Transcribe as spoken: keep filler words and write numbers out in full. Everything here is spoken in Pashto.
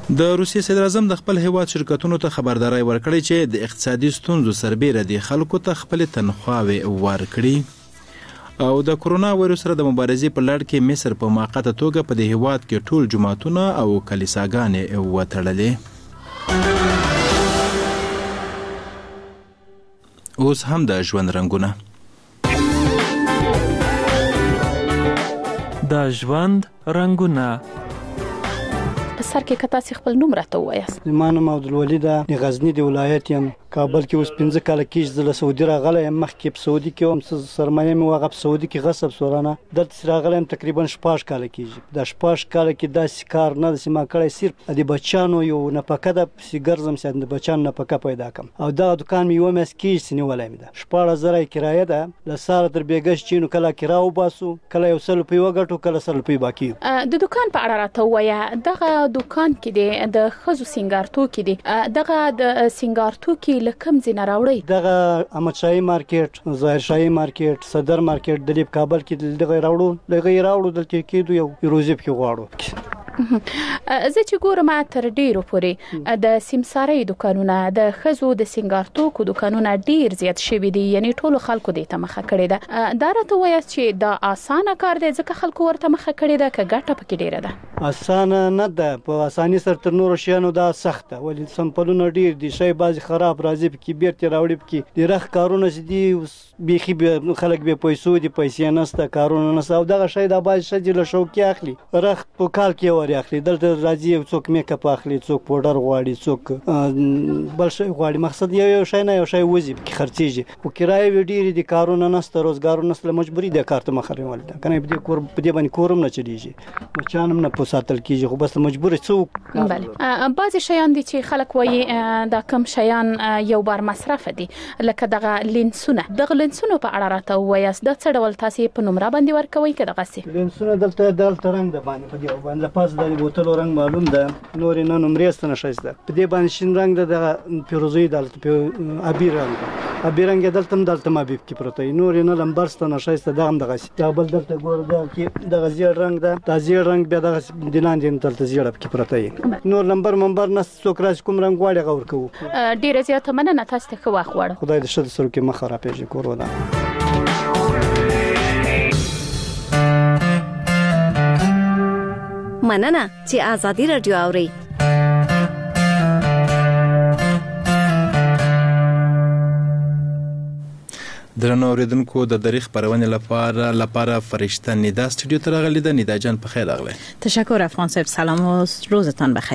د روسیې صدر اعظم د خپل هیواد شرکتونو ته خبرداري ورکړې چې د اقتصادي ستونزو سربیره د خلکو ته خپل تنخواه‌وې ورکړي. او د کرونا وایرس سره د مبارزې په لړ کې مصر په موقته توګه په دې هیواد کې ټول جماعتونه او کلیساګانې وتړلې. اوس هم د ژوند رنګونه. د ژوند رنګونه. په سر کې کتا سي خپل نوم راته وایاست. ما نوم عبدالولي ده، د غزني د ولایت یم. کابل کې اوس پنځه کاله کېږي زه له سعودي راغلی یم. مخکې په سعودي کې وم، سرمایه مې وه هغه په سعودي کې غصب سورانه. دلته چې راغلی یم تقریبا شپږ کاله کېږي. دا شپږ کاله کې داسې کار نه داسې ما کړی، صرف د بچیانو یو نفقه ده، پسې ګرځم چې د بچیانو نفقه پیدا کړم. او دغه دوکان مې یوه میاشت کېږي چې نیولی مې ده. شپاړس زره یې کرایه ده. له سهاره تر بېګش چې نو کله کرا وباسو، کله یو سل روپۍ وګټو، کله سل روپۍ باقي وي. د دوکان په اړه راته ووایه، دغه دوکان کې دی د ښځو سینګار توکي دي، دغه د سینګار توکي له کوم ځای نه راوړئ؟ دغه احمدشاهي مارکیټ، ظاهرشاهي مارکیټ، صدر مارکیټ د کابل کې دغه راوړو دغه راوړو دلته کېدو یو روزي پکې غواړو. زه چې ګورم تر ډیرو پورې د سیمسارۍ دوکانونه، د ښځو د سینګار توکو دوکانونه ډیر زیات شوي دي، یعنی ټولو خلکو دې ته مخه کړې ده. دا راته وایاست چې دا اسانه کار دی ځکه خلکو ورته مخه کړې ده که ګټه پکې ډیره ده؟ اسانه نه ده، په اساني سره تر نورو شیانو دا سخت ده، ولې سمپلونه ډیر دي، شی بعضې خراب راځي پکې بیرته راوړي پکې د رخ کارونه چې دي بیخي خلک بې پیسو دي، پیسې نشته، کارونه نشته. او دغه شی دا بعضې ښځې له شوقي اخلي، رخ په کال کې اخلي، دلته راځي یو څوک میک اپ اخلي، څوک پوډر غواړي، څوک بل شی غواړي. مقصد یو یو شی نه یو شی وځي پکې خرڅېږي. خو کرایې وي ډېرې دي، کارونه نشته، روزګارونه نشته، مجبوري ده کار ته مخه نیول ده. که نه په دې کور په دې باندې کور هم نه چلېږي، بچیان هم نه په ساتل کېږي، خو بس مجبور څوک. بله بعضې شیان دي چې خلک وایي دا کم شیان یو بار مصرف دي، لکه دغه لینسونه. دغه لینسونو په اړه راته ووایاست، دا څه ډول تاسې په نمره باندې ورکوئ که دغسې؟ لینسونه دلته دلته رنګ ده باندې په دې باندې پاس د بوتلو رنګ معلوم ده، نور نه نمرې ست نه شایسته. په دې باندې شین رنګ ده، دغه فیروزي دلته په ابي رنګ ده، ابي رنګ دلته هم دلته ما بیب کې پروت دی، نور نه لمبر ست نه شایسته. دغه هم دغه دا بل دلته ګور ده کې دغه زیړ رنګ ده، دا زیړ رنګ بیا دغه دلاندې دلته زیړ کې پروت دی. نور لمبر منبر نه څوک راځي کوم رنګ غواړي غور کوو. ډیره زیاته مننه، تاسو ته ښه وخت غواړم. خدای دې ښه سره کې مخ راپېژي کورونا. مننه چې آزادی رادیو اوري. درنو اوریدونکو، د دریغ خبرونه لپاره لپاره فرشته ندا استودیو ته راغلی ده. ندا جان په خیر راغلی. تشکر افغان صاحب، سلام و روزتان بخیر.